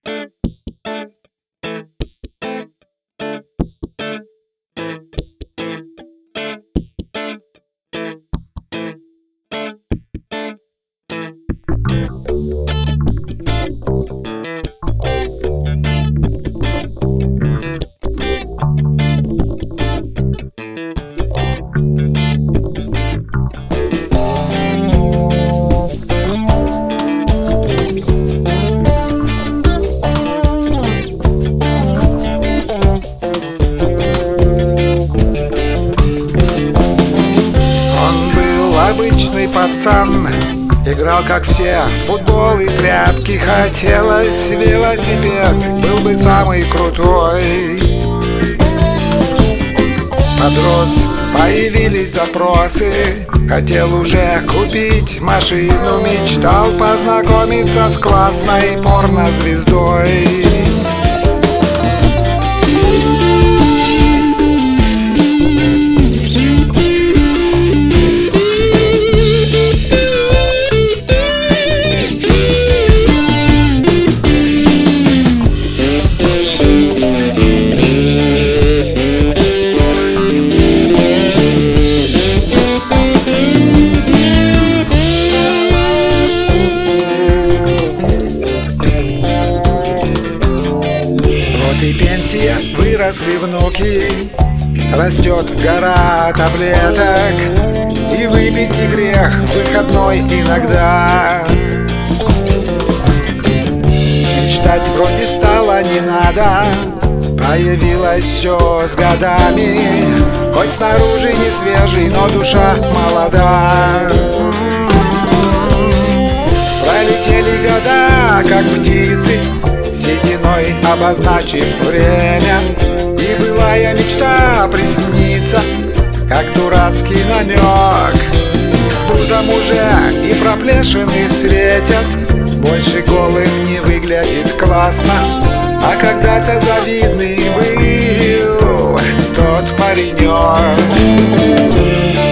Обычный пацан, играл как все в футбол и прятки. Хотелось велосипед, был бы самый крутой. Подрос, появились запросы, хотел уже купить машину. Мечтал познакомиться с классной порнозвездой. И пенсия, выросли внуки, растет гора таблеток, и выпить не грех в выходной иногда. Мечтать вроде стало не надо, появилось все с годами. Хоть снаружи не свежий, но душа молода. Пролетели года, как птицы, сединой обозначив время, и былая мечта приснится, как дурацкий намек. С пузом уже и проплешины светят, больше голым не выглядит классно. А когда-то завидный был тот паренек.